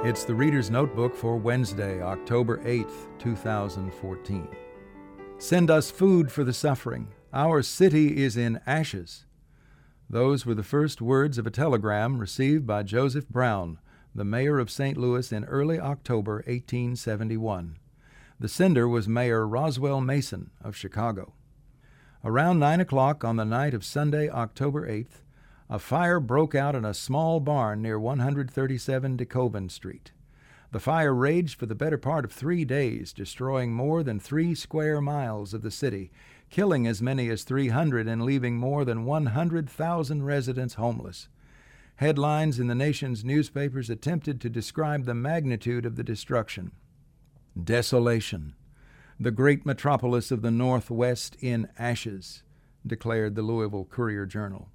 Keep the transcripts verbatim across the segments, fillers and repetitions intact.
It's the Reader's Notebook for Wednesday, October eighth, two thousand fourteen. Send us food for the suffering. Our city is in ashes. Those were the first words of a telegram received by Joseph Brown, the mayor of Saint Louis, in early October eighteen seventy-one. The sender was Mayor Roswell Mason of Chicago. Around nine o'clock on the night of Sunday, October eighth, a fire broke out in a small barn near one thirty-seven DeKoven Street. The fire raged for the better part of three days, destroying more than three square miles of the city, killing as many as three hundred and leaving more than one hundred thousand residents homeless. Headlines in the nation's newspapers attempted to describe the magnitude of the destruction. Desolation. The great metropolis of the Northwest in ashes, declared the Louisville Courier-Journal.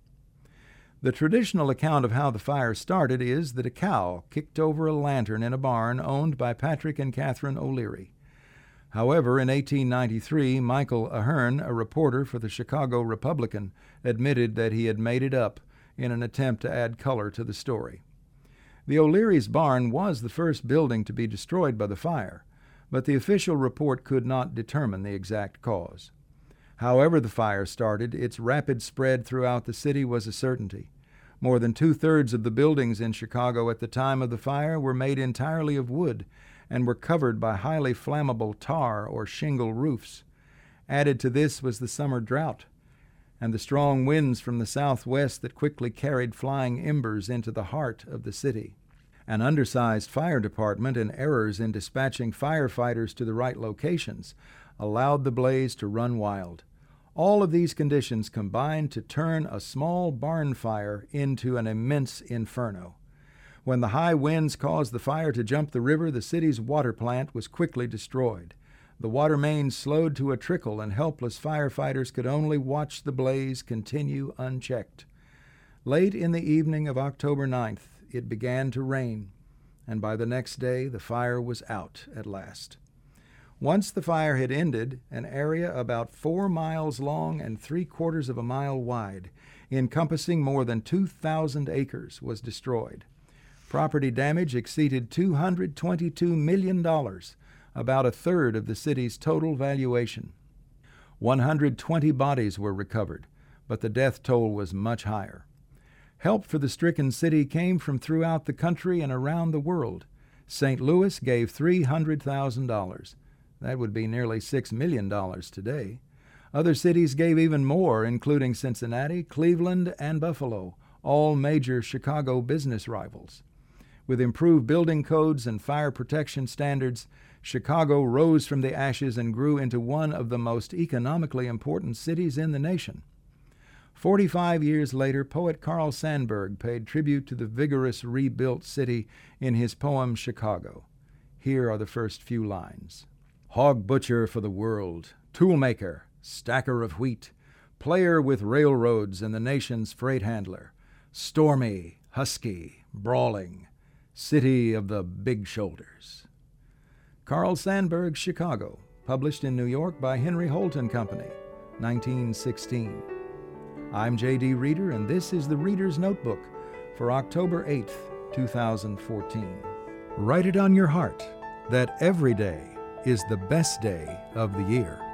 The traditional account of how the fire started is that a cow kicked over a lantern in a barn owned by Patrick and Catherine O'Leary. However, in eighteen ninety-three, Michael Ahern, a reporter for the Chicago Republican, admitted that he had made it up in an attempt to add color to the story. The O'Leary's barn was the first building to be destroyed by the fire, but the official report could not determine the exact cause. However the fire started, its rapid spread throughout the city was a certainty. More than two-thirds of the buildings in Chicago at the time of the fire were made entirely of wood and were covered by highly flammable tar or shingle roofs. Added to this was the summer drought and the strong winds from the southwest that quickly carried flying embers into the heart of the city. An undersized fire department and errors in dispatching firefighters to the right locations allowed the blaze to run wild. All of these conditions combined to turn a small barn fire into an immense inferno. When the high winds caused the fire to jump the river, the city's water plant was quickly destroyed. The water mains slowed to a trickle, and helpless firefighters could only watch the blaze continue unchecked. Late in the evening of October ninth, it began to rain, and by the next day the fire was out at last. Once the fire had ended, an area about four miles long and three-quarters of a mile wide, encompassing more than two thousand acres, was destroyed. Property damage exceeded two hundred twenty-two million dollars, about a third of the city's total valuation. one hundred twenty bodies were recovered, but the death toll was much higher. Help for the stricken city came from throughout the country and around the world. Saint Louis gave three hundred thousand dollars. That would be nearly six million dollars today. Other cities gave even more, including Cincinnati, Cleveland, and Buffalo, all major Chicago business rivals. With improved building codes and fire protection standards, Chicago rose from the ashes and grew into one of the most economically important cities in the nation. Forty-five years later, poet Carl Sandburg paid tribute to the vigorous rebuilt city in his poem Chicago. Here are the first few lines. Hog butcher for the world, toolmaker, stacker of wheat, player with railroads and the nation's freight handler, stormy, husky, brawling, city of the big shoulders. Carl Sandburg's Chicago, published in New York by Henry Holt and Company, nineteen sixteen. I'm J D Reader, and this is the Reader's Notebook for October eighth, two thousand fourteen. Write it on your heart that every day is the best day of the year.